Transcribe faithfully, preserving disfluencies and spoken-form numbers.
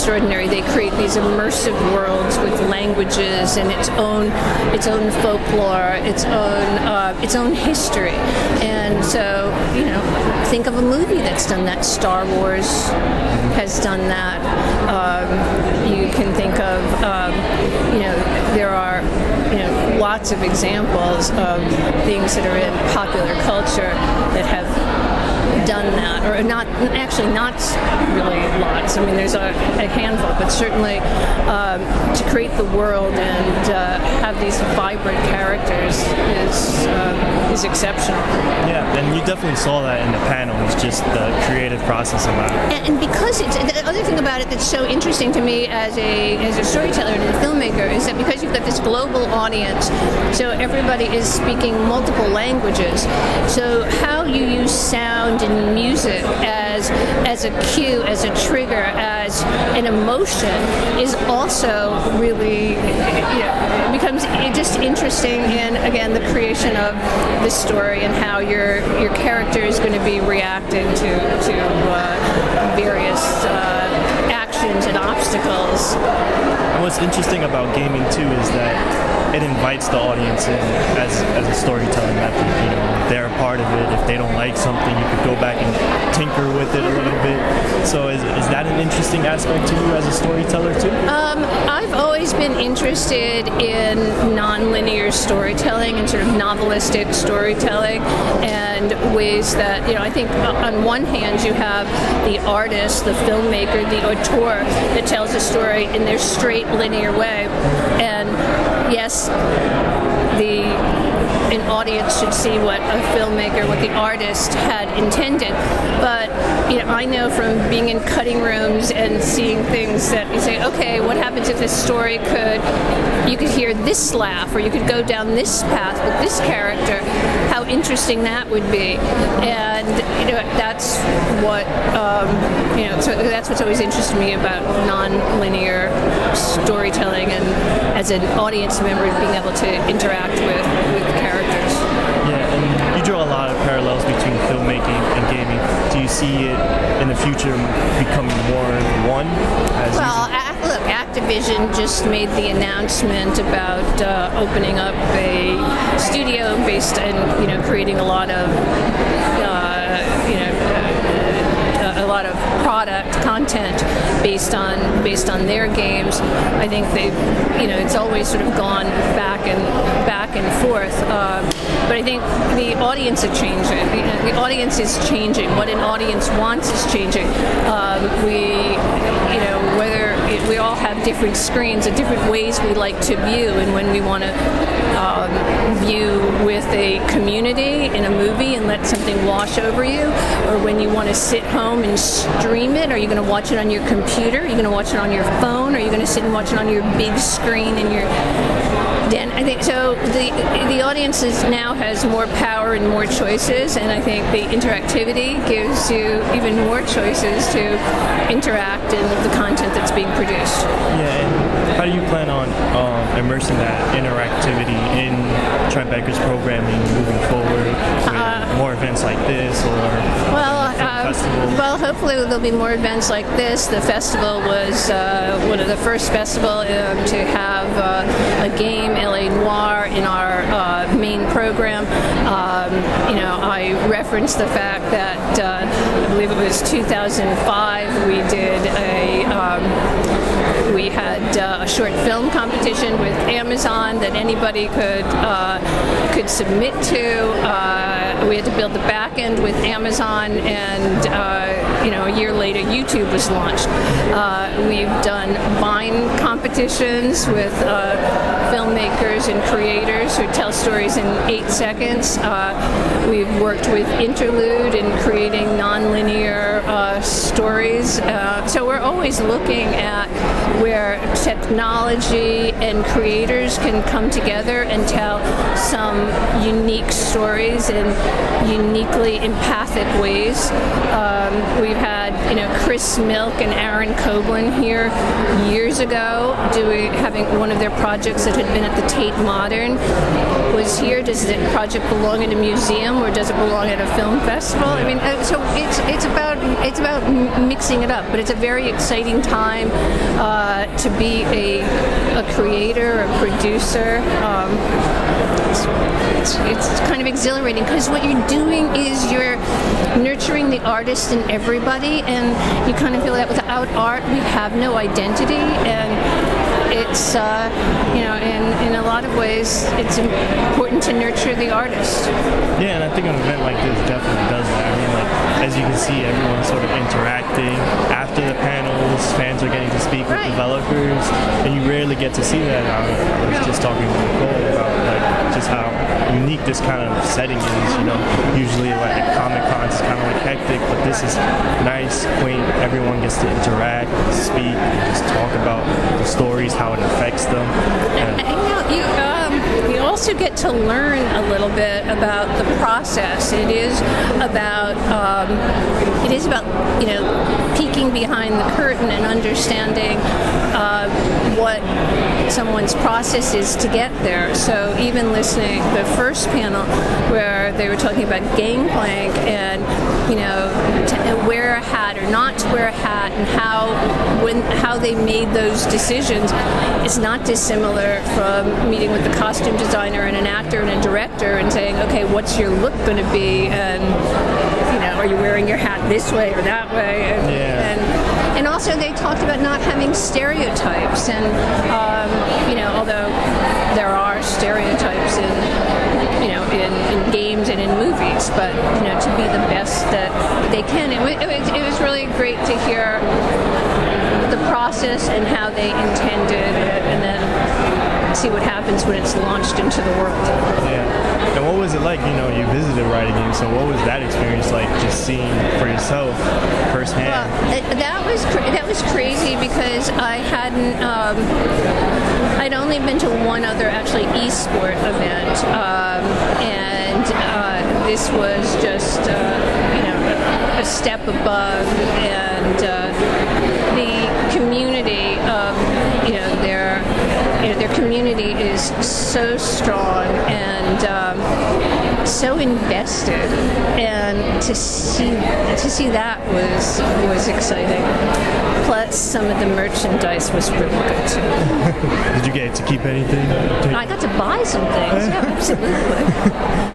extraordinary. They create these immersive worlds with languages and its own its own folklore, its own uh, its own history. And so, you know, think of a movie that's done that. Star Wars has done that. Um, you can think of, um, you know, there are, you know, lots of examples of things that are in popular culture that have done that, or not, actually not really lots. I mean, there's a, a handful, but certainly um, to create the world and uh, have these vibrant characters is um, is exceptional. Yeah, and you definitely saw that in the panels, just the creative process of that. And, and because it's, the other thing about it that's so interesting to me as a as a storyteller and a filmmaker is that because you've got this global audience, so everybody is speaking multiple languages. So how you use sound and music as as a cue, as a trigger, as an emotion is also really, you know, it becomes just interesting in, again, the creation of the story and how your your character is going to be reacting to to uh, various uh, actions and obstacles. What's interesting about gaming too is that it invites the audience in as as a storytelling method. You know, they're a part of it. If they don't like something, you could go back and tinker with it a little bit. So is is that an interesting aspect to you as a storyteller too? Um, I've always been interested in non-linear storytelling and sort of novelistic storytelling and ways that, you know, I think on one hand you have the artist, the filmmaker, the auteur that tells a story in their straight linear way, and yes, the an audience should see what a filmmaker, what the artist had intended. But you know, I know from being in cutting rooms and seeing things that you say, okay, what happens if this story could, you could hear this laugh, or you could go down this path with this character, how interesting that would be. And you know, that's what um, you know. So that's what's always interested me about non-linear storytelling, and as an audience member, being able to interact with with characters. Yeah, and you draw a lot of parallels between filmmaking and gaming. Do you see it in the future becoming more one? As well, a- look, Activision just made the announcement about uh, opening up a studio based in, you know, creating a lot of, uh, you know, uh, a lot of product content based on based on their games. I think they've, you know, it's always sort of gone back and back and forth. Uh, but I think the audience is changing. The, the audience is changing. What an audience wants is changing. Um, we, you know, whether it, we all have different screens and different ways we like to view, and when we want to um, view with a community in a movie and let something wash over you, or when you want to sit home and stream it, are you going to watch it on your computer? Are you going to watch it on your phone? Are you going to sit and watch it on your big screen in your den? I think so. The the audience is now has more power and more choices, and I think the interactivity gives you even more choices to interact in the content that's being produced. Yeah, and how do you plan on um, immersing that interactivity in Tribeca's programming moving forward with uh, more events like this, or well, uh, festivals? Well, hopefully there'll be more events like this. The festival was uh, one of the first festivals um, to have uh, a game, L A Noire, in our uh, main program. Um, you know, I referenced the fact that uh, I believe it was two thousand five we did a um, we had uh, a short film competition with Amazon that anybody could uh, could submit to. Uh, we had to build the back end with Amazon, and uh, you know, a year later YouTube was launched. Uh, we've done Vine competitions with uh, filmmakers and creators who tell stories in eight seconds. Uh, we've worked with Interlude in creating nonlinear uh, stories. Uh, so we're always looking at where technology and creators can come together and tell some unique stories in uniquely empathic ways. Um, we've had, you know, Chris Milk and Aaron Coughlin here years ago doing having one of their projects that had been at the Tate Modern was here. Does the project belong in a museum, or does it belong at a film festival? I mean, so it's it's about it's about mixing it up, but it's a very exciting time uh, to be a, a creator, a producer. Um, it's, it's, it's kind of exhilarating because what you're doing is you're nurturing the artist in everybody, and you kind of feel that without art we have no identity, and it's, uh, you know, in, in a lot of ways, it's important to nurture the artist. Yeah, and I think an event like this definitely does that. I mean, like, as you can see, everyone's sort of interacting. After the panels, fans are getting to speak with right. developers, and you rarely get to see that. I was just talking to Nicole about, like, just how unique this kind of setting is, you know. Usually, like, at Comic-Con, it's kind of like hectic, but this is nice, quaint. Everyone gets to interact, speak, just talk about the stories, how it affects them. And, and, you know, you, um, you also get to learn a little bit about the process. It is about, um, it is about, you know, peeking behind the curtain and understanding uh, what someone's process is to get there. So even listening the first panel where they were talking about Gangplank and, you know, to wear a hat or not to wear a hat, and how when how they made those decisions is not dissimilar from meeting with the costume designer and an actor and a director and saying, okay, what's your look going to be, and, you know, are you wearing your hat this way or that way? And, yeah. and, and also they talked about not having stereotypes, and um, you know, although there are stereotypes in, you know, in, in games and in movies, but, you know, to be the best that they can. It was, it was, it was really great to hear the process and how they intended it, and then see what happens when it's launched into the world. Yeah. And what was it like? You know, you visited Writing Games, so what was that experience like, just seeing for yourself firsthand? Well, that was cra- that was crazy because I hadn't. Um, I'd only been to one other actually e-sport event, um, and uh, this was just uh, you know a, a step above, and uh, the community of you know their you know their community is so strong and um, so invested, and to see to see that was was exciting. Plus, some of the merchandise was really good too. Did you get to keep anything? I got to buy some things. Yeah, absolutely.